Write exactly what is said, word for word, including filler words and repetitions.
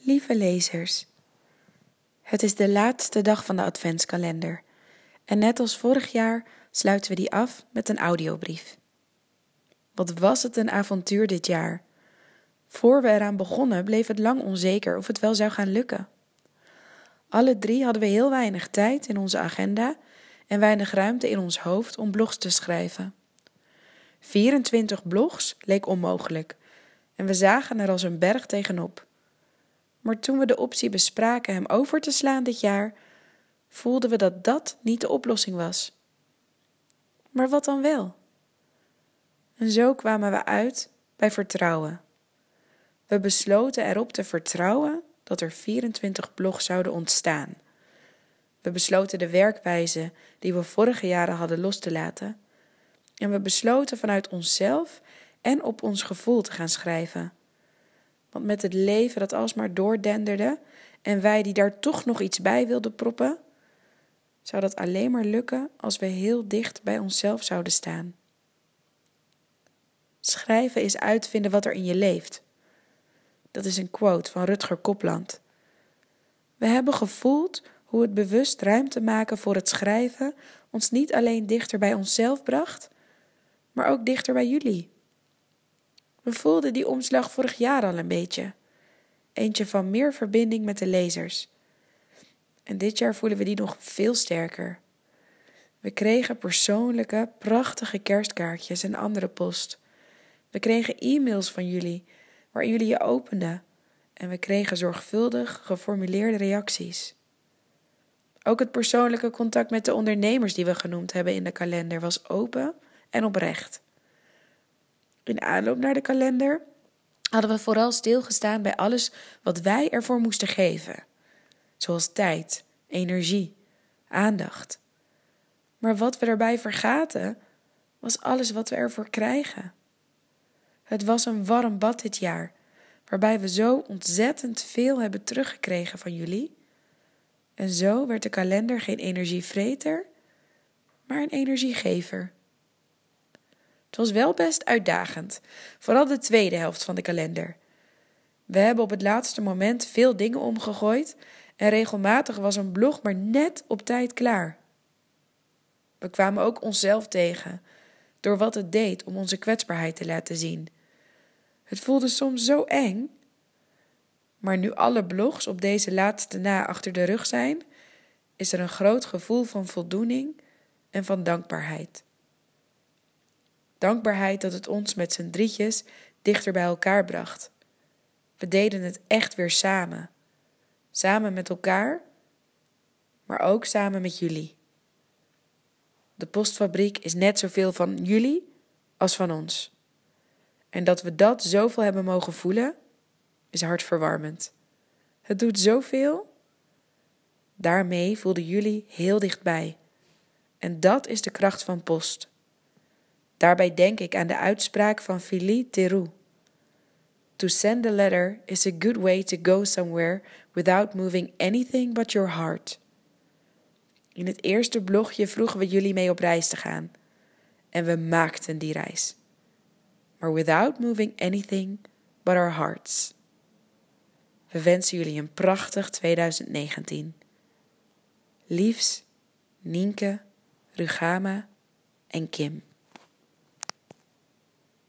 Lieve lezers, het is de laatste dag van de adventskalender en net als vorig jaar sluiten we die af met een audiobrief. Wat was het een avontuur dit jaar? Voor we eraan begonnen bleef het lang onzeker of het wel zou gaan lukken. Alle drie hadden we heel weinig tijd in onze agenda en weinig ruimte in ons hoofd om blogs te schrijven. vierentwintig blogs leek onmogelijk en we zagen er als een berg tegenop. Maar toen we de optie bespraken hem over te slaan dit jaar, voelden we dat dat niet de oplossing was. Maar wat dan wel? En zo kwamen we uit bij vertrouwen. We besloten erop te vertrouwen dat er vierentwintig blogs zouden ontstaan. We besloten de werkwijze die we vorige jaren hadden los te laten. En we besloten vanuit onszelf en op ons gevoel te gaan schrijven. Want met het leven dat alsmaar doordenderde en wij die daar toch nog iets bij wilden proppen, zou dat alleen maar lukken als we heel dicht bij onszelf zouden staan. Schrijven is uitvinden wat er in je leeft. Dat is een quote van Rutger Kopland. We hebben gevoeld hoe het bewust ruimte maken voor het schrijven ons niet alleen dichter bij onszelf bracht, maar ook dichter bij jullie. We voelden die omslag vorig jaar al een beetje. Eentje van meer verbinding met de lezers. En dit jaar voelen we die nog veel sterker. We kregen persoonlijke, prachtige kerstkaartjes en andere post. We kregen e-mails van jullie, waarin jullie je openden. En we kregen zorgvuldig geformuleerde reacties. Ook het persoonlijke contact met de ondernemers die we genoemd hebben in de kalender was open en oprecht. In aanloop naar de kalender hadden we vooral stilgestaan bij alles wat wij ervoor moesten geven. Zoals tijd, energie, aandacht. Maar wat we daarbij vergaten, was alles wat we ervoor krijgen. Het was een warm bad dit jaar, waarbij we zo ontzettend veel hebben teruggekregen van jullie. En zo werd de kalender geen energievreter, maar een energiegever. Het was wel best uitdagend, vooral de tweede helft van de kalender. We hebben op het laatste moment veel dingen omgegooid en regelmatig was een blog maar net op tijd klaar. We kwamen ook onszelf tegen, door wat het deed om onze kwetsbaarheid te laten zien. Het voelde soms zo eng, maar nu alle blogs op deze laatste na achter de rug zijn, is er een groot gevoel van voldoening en van dankbaarheid. Dankbaarheid dat het ons met z'n drietjes dichter bij elkaar bracht. We deden het echt weer samen. Samen met elkaar, maar ook samen met jullie. De postfabriek is net zoveel van jullie als van ons. En dat we dat zoveel hebben mogen voelen, is hartverwarmend. Het doet zoveel. Daarmee voelden jullie heel dichtbij. En dat is de kracht van post. Daarbij denk ik aan de uitspraak van Philly Theroux. To send a letter is a good way to go somewhere without moving anything but your heart. In het eerste blogje vroegen we jullie mee op reis te gaan. En we maakten die reis. Maar without moving anything but our hearts. We wensen jullie een prachtig twintig negentien. Liefs, Nienke, Rugama en Kim.